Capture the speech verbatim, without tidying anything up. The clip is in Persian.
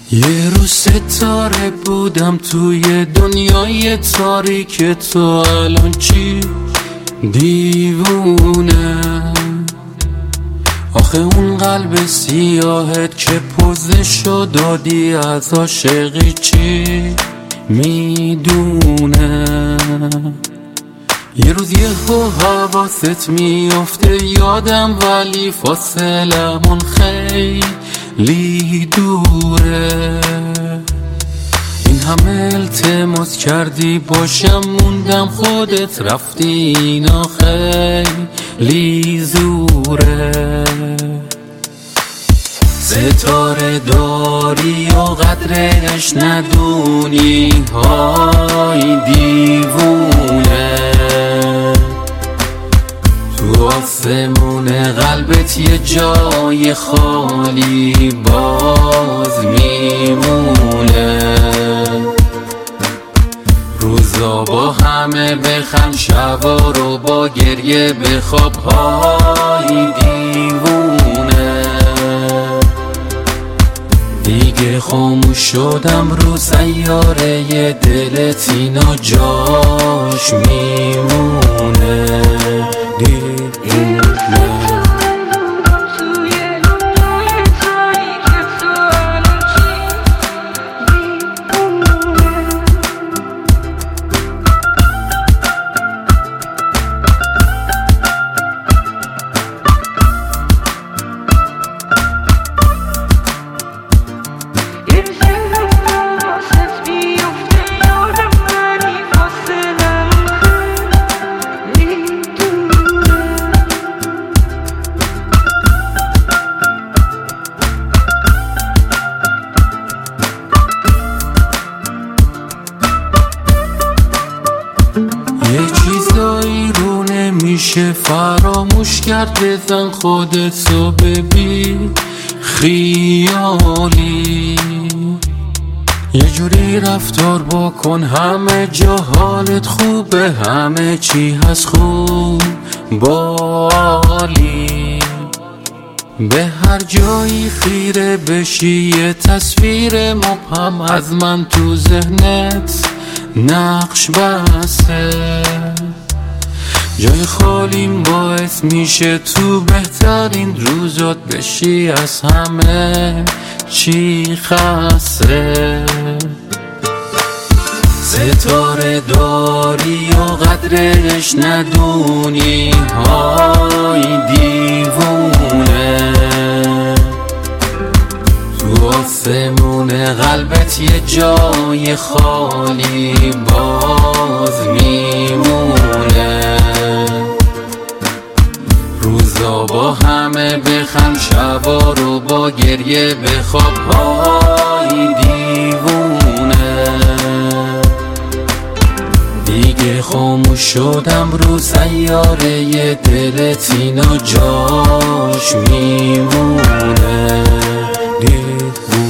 یه روز ستاره بودم توی دنیای تاریک، تو الان چی دیوونه؟ آخه اون قلب سیاهت که پوزشو دادی از عاشقی چی میدونه؟ یه روز یه حواست میافته یادم، ولی فاصلمون خیلی دوره. این همه التماس کردی باشم موندم، خودت رفتی، اینا خیلی زوره. ستاره داری و قدرش ندونی، های دیوونه. تو آسمون قلبت یه جای خالی باز میمونه. روزا با همه بخند، شبا رو با گریه بخواب، های دیوونه. دیگه خاموش شدم رو سیاره دلت، اینا جاش میمونه دیوونه. یه چیزایی رو نمیشه فراموش کرد، بزن خودتو ببین خیالی. یه جوری رفتار بکن همه جا حالت خوبه، همه چی هست خوب بالی. به هر جایی خیره بشی یه تصویر مبهم از من تو ذهنت نقش بسته. جای خالیم باعث میشه تو بهترین روزات بشی از همه چی خسته. ستاره داری و قدرش ندونی، های دیوونه. تو آسمون قلبت یه جای خالی باز میمونه. روزا با همه بخند، شبا رو با گریه بخواب، های دیوونه. دیگه خاموش شدم رو سیاره دلت، اینا جاش میمونه دیوونه.